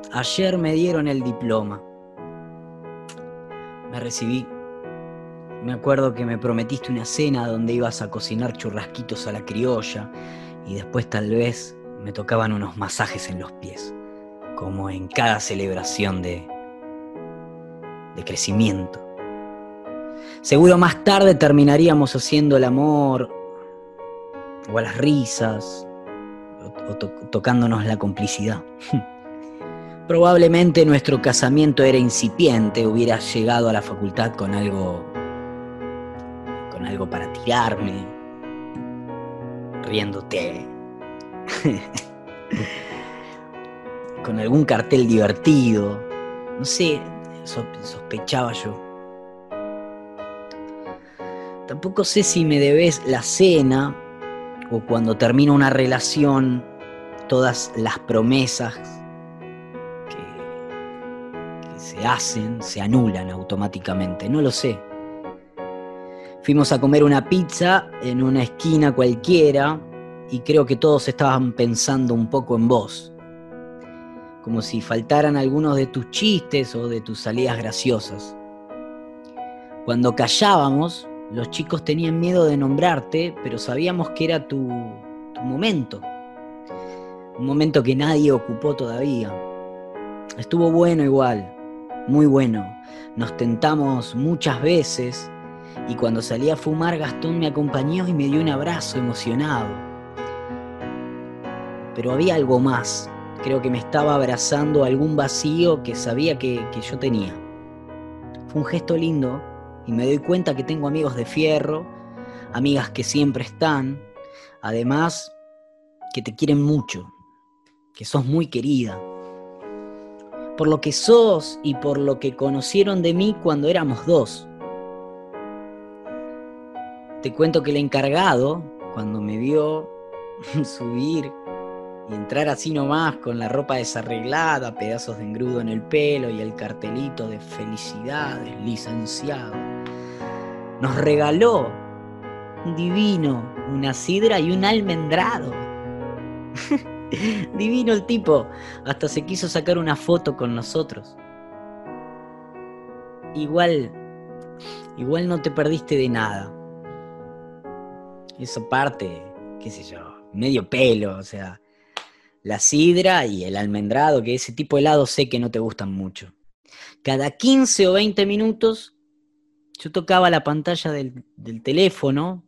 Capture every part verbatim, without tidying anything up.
Ayer me dieron el diploma. Me recibí. Me acuerdo que me prometiste una cena donde ibas a cocinar churrasquitos a la criolla y después tal vez me tocaban unos masajes en los pies, como en cada celebración de, de crecimiento. Seguro más tarde terminaríamos haciendo el amor o a las risas o, o to- tocándonos la complicidad. Probablemente nuestro casamiento era incipiente, hubieras llegado a la facultad con algo, con algo para tirarme, riéndote, con algún cartel divertido, no sé, sospechaba yo. Tampoco sé si me debes la cena o cuando termina una relación todas las promesas se hacen, se anulan automáticamente, no lo sé. Fuimos a comer una pizza en una esquina cualquiera y creo que todos estaban pensando un poco en vos, como si faltaran algunos de tus chistes o de tus salidas graciosas. Cuando callábamos, los chicos tenían miedo de nombrarte, pero sabíamos que era tu, tu momento, un momento que nadie ocupó todavía. Estuvo bueno igual. Muy bueno, nos tentamos muchas veces y cuando salí a fumar Gastón me acompañó y me dio un abrazo emocionado. Pero había algo más, creo que me estaba abrazando algún vacío que sabía que, que yo tenía. Fue un gesto lindo y me doy cuenta que tengo amigos de fierro, amigas que siempre están, además que te quieren mucho, que sos muy querida. Por lo que sos y por lo que conocieron de mí cuando éramos dos. Te cuento que el encargado, cuando me vio subir y entrar así nomás con la ropa desarreglada, pedazos de engrudo en el pelo y el cartelito de felicidades, licenciado, nos regaló un divino, una sidra y un almendrado. Divino el tipo, hasta se quiso sacar una foto con nosotros. Igual, igual no te perdiste de nada. Esa parte, qué sé yo, medio pelo, o sea, la sidra y el almendrado, que ese tipo de helados sé que no te gustan mucho. Cada quince o veinte minutos yo tocaba la pantalla del, del teléfono,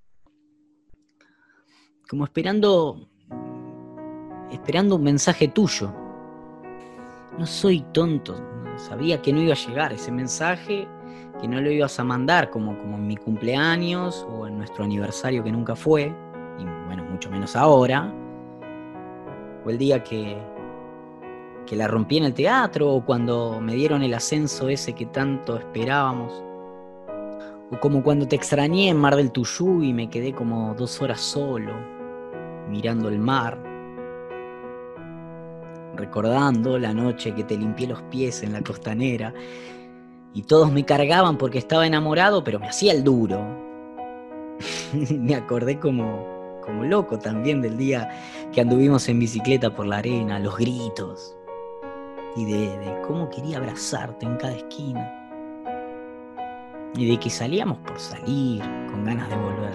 como esperando, esperando un mensaje tuyo. No soy tonto, sabía que no iba a llegar ese mensaje, que no lo ibas a mandar como, como en mi cumpleaños o en nuestro aniversario que nunca fue, y bueno, mucho menos ahora, o el día que, que la rompí en el teatro, o cuando me dieron el ascenso ese que tanto esperábamos, o como cuando te extrañé en Mar del Tuyú y me quedé como dos horas solo, mirando el mar, recordando la noche que te limpié los pies en la costanera, y todos me cargaban porque estaba enamorado, pero me hacía el duro. Me acordé como, como loco también del día que anduvimos en bicicleta por la arena, los gritos, y de, de cómo quería abrazarte en cada esquina, y de que salíamos por salir, con ganas de volver.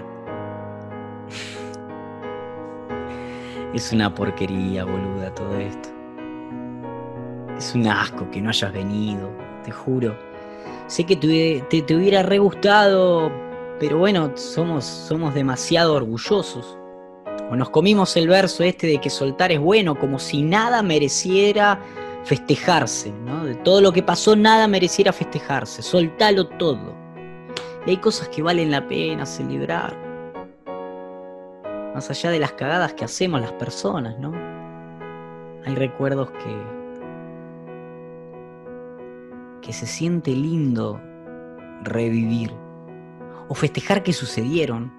Es una porquería, boluda, todo esto. Es un asco que no hayas venido, te juro. Sé que te, te, te hubiera re gustado, pero bueno, somos, somos demasiado orgullosos. O nos comimos el verso este de que soltar es bueno, como si nada mereciera festejarse, ¿no? De todo lo que pasó, nada mereciera festejarse. Soltalo todo. Y hay cosas que valen la pena celebrar. Más allá de las cagadas que hacemos las personas, ¿no? Hay recuerdos que... que se siente lindo revivir o festejar que sucedieron.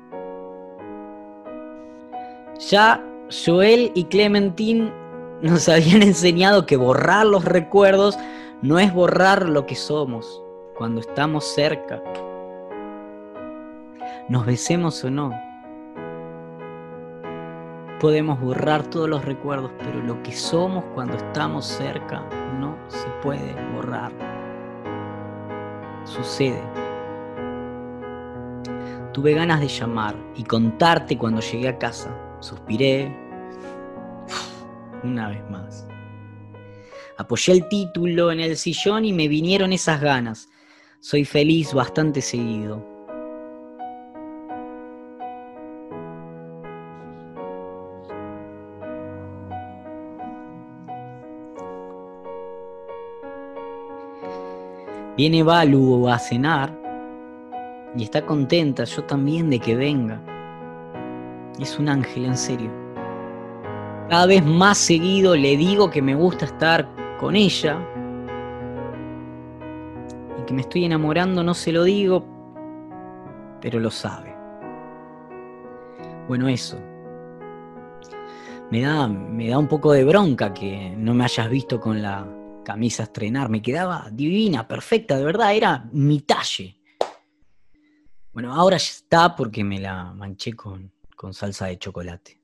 Ya Joel y Clementine nos habían enseñado que borrar los recuerdos no es borrar lo que somos cuando estamos cerca. Nos besemos o no. podemos borrar todos los recuerdos, pero lo que somos cuando estamos cerca no se puede borrar. Sucede. Tuve ganas de llamar y contarte cuando llegué a casa. Suspiré una vez más. Apoyé el título en el sillón y me vinieron esas ganas. Soy feliz bastante seguido. Viene Balu a cenar y está contenta, yo también, de que venga. Es un ángel, en serio. Cada vez más seguido le digo que me gusta estar con ella y que me estoy enamorando, no se lo digo, pero lo sabe. Bueno, eso. Me da, me da un poco de bronca que no me hayas visto con la camisa a estrenar. Me quedaba divina, perfecta, de verdad, era mi talle. Bueno, ahora ya está porque me la manché con, con salsa de chocolate.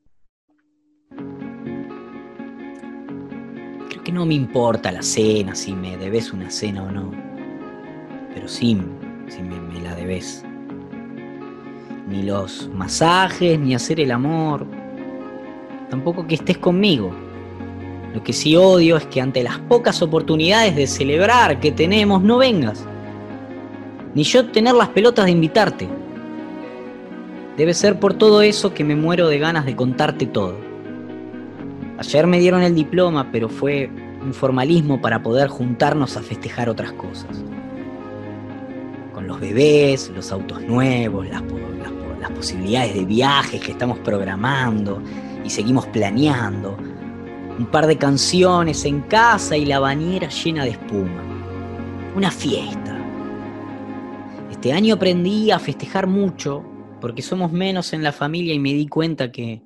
Creo que no me importa la cena, si me debes una cena o no. Pero sí, si me, me la debes. Ni los masajes, ni hacer el amor. Tampoco que estés conmigo. Lo que sí odio es que ante las pocas oportunidades de celebrar que tenemos no vengas. Ni yo tener las pelotas de invitarte. Debe ser por todo eso que me muero de ganas de contarte todo. Ayer me dieron el diploma, pero fue un formalismo para poder juntarnos a festejar otras cosas. Con los bebés, los autos nuevos, las, las, las posibilidades de viajes que estamos programando y seguimos planeando. Un par de canciones en casa y la bañera llena de espuma. Una fiesta. Este año aprendí a festejar mucho porque somos menos en la familia y me di cuenta que,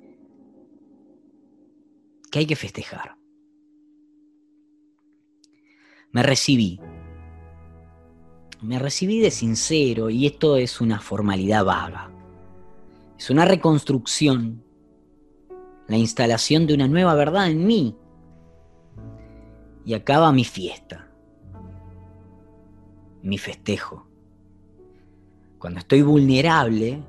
que hay que festejar. Me recibí. Me recibí de sincero y esto es una formalidad vaga. Es una reconstrucción. La instalación de una nueva verdad en mí. Y acaba mi fiesta. Mi festejo. Cuando estoy vulnerable,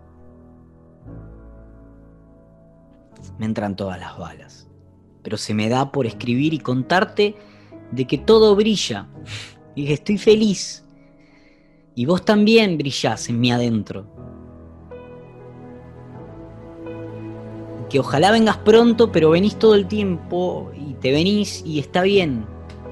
me entran todas las balas. Pero se me da por escribir y contarte de que todo brilla. Y que estoy feliz. Y vos también brillás en mi adentro. Que ojalá vengas pronto, pero venís todo el tiempo y te venís y está bien.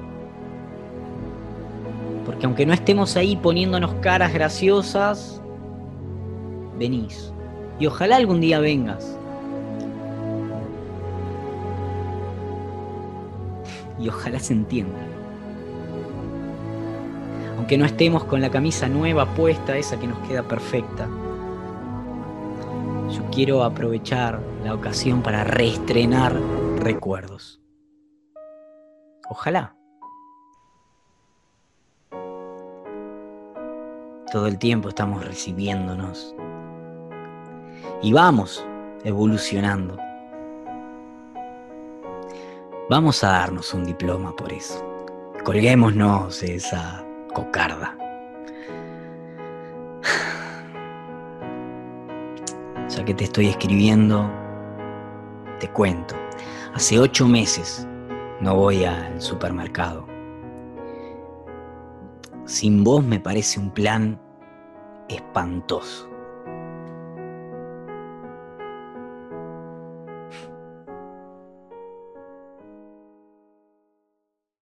Porque aunque no estemos ahí poniéndonos caras graciosas, venís. Y ojalá algún día vengas. Y ojalá se entienda. Aunque no estemos con la camisa nueva puesta, esa que nos queda perfecta. Yo quiero aprovechar la ocasión para reestrenar recuerdos. Ojalá. Todo el tiempo estamos recibiéndonos. Y vamos evolucionando. Vamos a darnos un diploma por eso. Colguémonos esa cocarda. Ya que te estoy escribiendo, te cuento. Hace ocho meses no voy al supermercado. Sin vos me parece un plan espantoso.